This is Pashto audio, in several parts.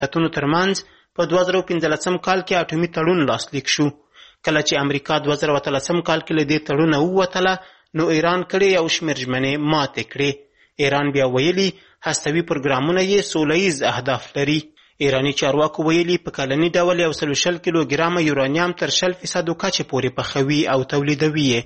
دولتونو ترمنځ په 2015 کال کې اټومي تړون لاسلیک شو. کله چې امریکا 2013 کال کې له دې تړونه ووتله نو ایران کړي یو شمېر ژمنې ماتې کړې. ایران بیا ویلي هستوي پروګرامونه یې سوله ییز اهداف لري. ایراني چارواکو ویلي په کلني ډول 120 کیلوګرامه یورانیم تر 0% کچې پورې پخوي او تولیدوي یې.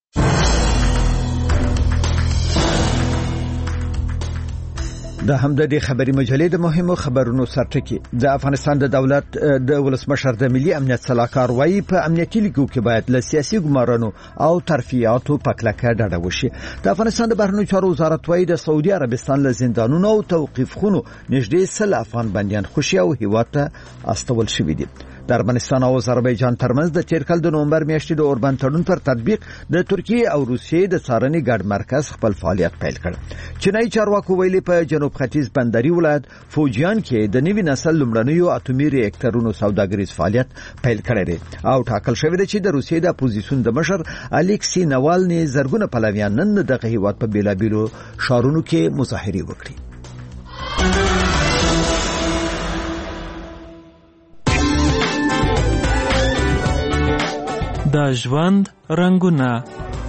د همدې خبري مجلې د مهمو خبرونو سرټکی. د افغانستان د دولت د ولسمشر د ملي امنیت صلاحکار وايي په امنیتي لیګو کې باید له سیاسي ګمارانو او ترفیعاتو په کلکه ډډه وشي. د افغانستان د بهرنیو چارو وزارت وايي د سعودي عربستان له زندانونو او توقيف خونو نږدې 100 افغان بنديان خوشي او هیواد ته استول شوي دي. د ارمنستان او آذربایجان ترمنځ د تیر کال د نومبر میاشتې د اوربند تړون پر تطبیق د ترکیه او روسیې د څارنې ګډ مرکز خپل فعالیت پیل کړ. چینایي چارواکو ویلي په جنوب ختیځ بندري ولایت فوجیان کې د نوي نسل لومړنیو اټومي ریاکټرونو سوداګریز فعالیت پیل کړی دی او ټاکل شوی دی چې د روسیې د اپوزیسیون د مشر الیکسی ناوالني زرګونه پلویان نن دغه هیواد په بیلابیلو شهرونو کې مظاهرې وکړي. د ژوند رنگونه.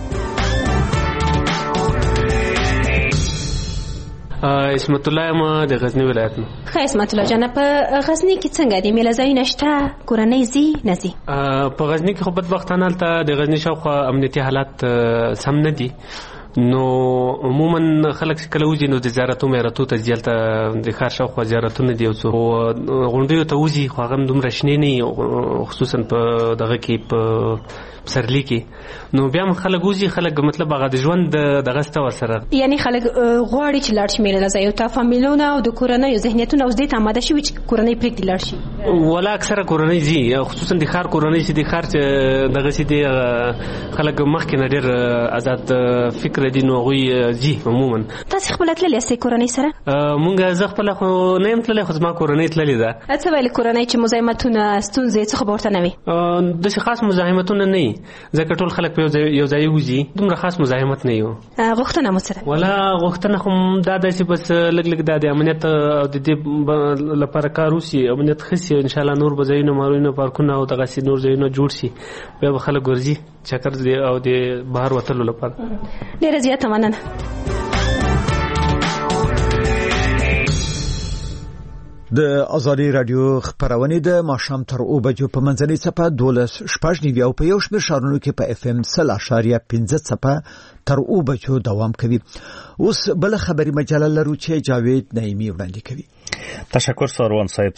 اسمت الله ما د غزنی ولایت نه. خیر اسمت الله جان، په غزنی کې څنګه دی؟ میله ځای نشته؟ کورنۍ زی نزي؟ په غزنی کې خو بدبختانه ته د غزنی شاوخوا امنیتي حالات سم نه دي. نو عموما خلک کله وځي نو د زیارتو مېراتو ته ځلته د ښار شاوخوا زیارتونه دي او څو غونډیو ته وځي خو هغه دومره شنې نه، خصوصا په دغه کې په سرلی کې. نو بیا هم خلک وځي، خلک مطلب هغه د ژوند دغه سته ورسره، یعنی خلک غواړي چې لاړ شي میله ځای او ته فامیلونه او د کورنۍ ذهنیتونه اوس دې ته آماده شوي چې کورنۍ پرېږدي لاړ شي. ولا اکثره کورنۍ ځي، خصوصا د ښار کورنۍ چې د ښار دغه چې دی خلک مخکې نه ډېر آزاد فکر دي، نو هغوی ځي عموما. تاسې خپله تللې یاستئ کورنۍ سره؟ مونږ زه خپله خو نه یم تللی، خو زما کورنۍ تللې ده. څه ویلې کورنۍ چې مزاحمتونه ستونزې څه خو به ورته نه وي؟ داسې خاص مزاحمتونه نه وي، ځکه ټول خلک په یو ځای وځي، دومره خاص مزاحمت نه وي. غوښتنه مو څه ده؟ ولا غوښتنه خو دا ده چې بس لږ لږ دا د امنیت او د دې لپاره کار وشي، امنیت ښه شي، انشاءالله نور به ځایونه مارونه پارکونه او دغسې نور ځایونه جوړ شي، بیا به خلک ورځي چکر او د بهر وتلو لپاره. ډېره زیاته مننه. د ازادي رادیو خبرونه د ماښام تر 2 بجو په منځنۍ صفه 12:15 او په یو شمېر شهرونو کې په FM 0.15 صفه تر 2 بجو دوام کوي. اوس بل خبري مجله لرو چې جاوید نعیمی وړاندې کوي. تشکر ساروان صاحب.